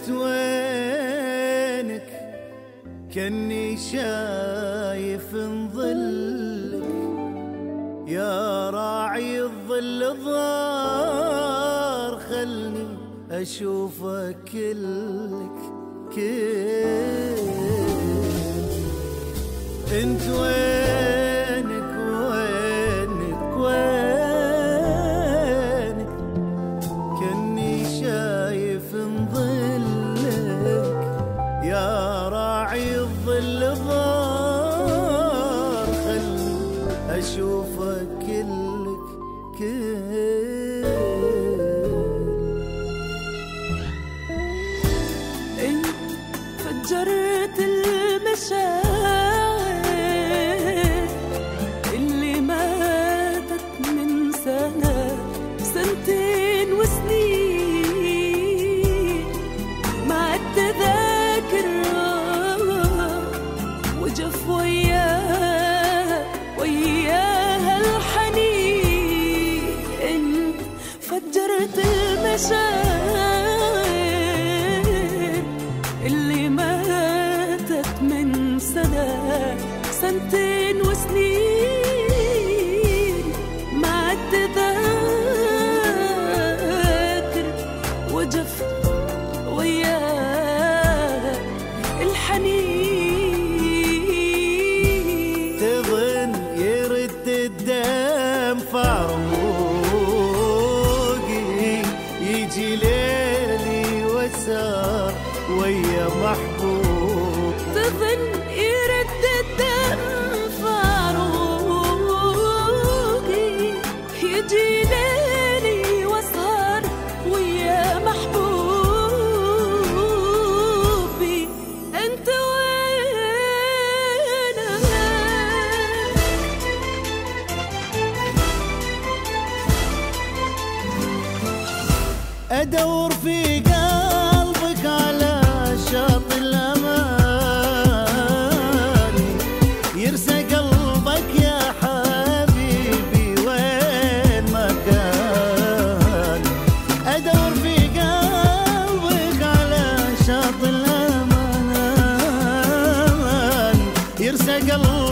انت وينك؟ كني شايف ظلك يا راعي الظل الضار، خلني اشوفك كلك انت وينك وينك وينك؟ كني شايف ظلك يا راعي الظل الضار، خلني اشوفك كلك انت فجرت المشاعر اللي ماتت من سنة سنتين وسنين، مع التذاكر وجف وياها الحنين. انت فجرت المشاعر اللي ماتت من سنة سنتين وسنين، مع التذاكر وجف وياها الحنين. تظن يرد الدم فاروقي، يجي ليلي وسار ويا محبوب. تظن يرد الدم فاروقي، يجي ليلي وسهر ويا محبوبي. انت وينك؟ ادور في قلبك على شاطئ الامان، يرسى قلبك يا حبيبي وين ما كان. ادور في قلبك على شاطئ الامان، يرسى قلبك